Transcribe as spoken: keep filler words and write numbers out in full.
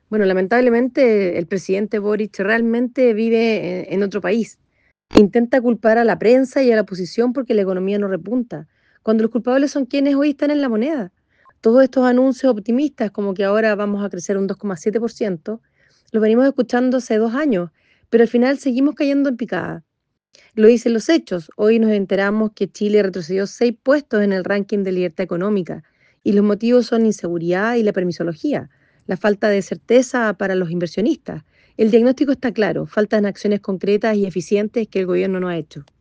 Bueno, lamentablemente el presidente Boric realmente vive en, en otro país. Intenta culpar a la prensa y a la oposición porque la economía no repunta, cuando los culpables son quienes hoy están en la moneda. Todos estos anuncios optimistas, como que ahora vamos a crecer un dos coma siete por ciento, los venimos escuchando hace dos años, pero al final seguimos cayendo en picada. Lo dicen los hechos. Hoy nos enteramos que Chile retrocedió seis puestos en el ranking de libertad económica y los motivos son inseguridad y la permisología, la falta de certeza para los inversionistas. El diagnóstico está claro, faltan acciones concretas y eficientes que el gobierno no ha hecho.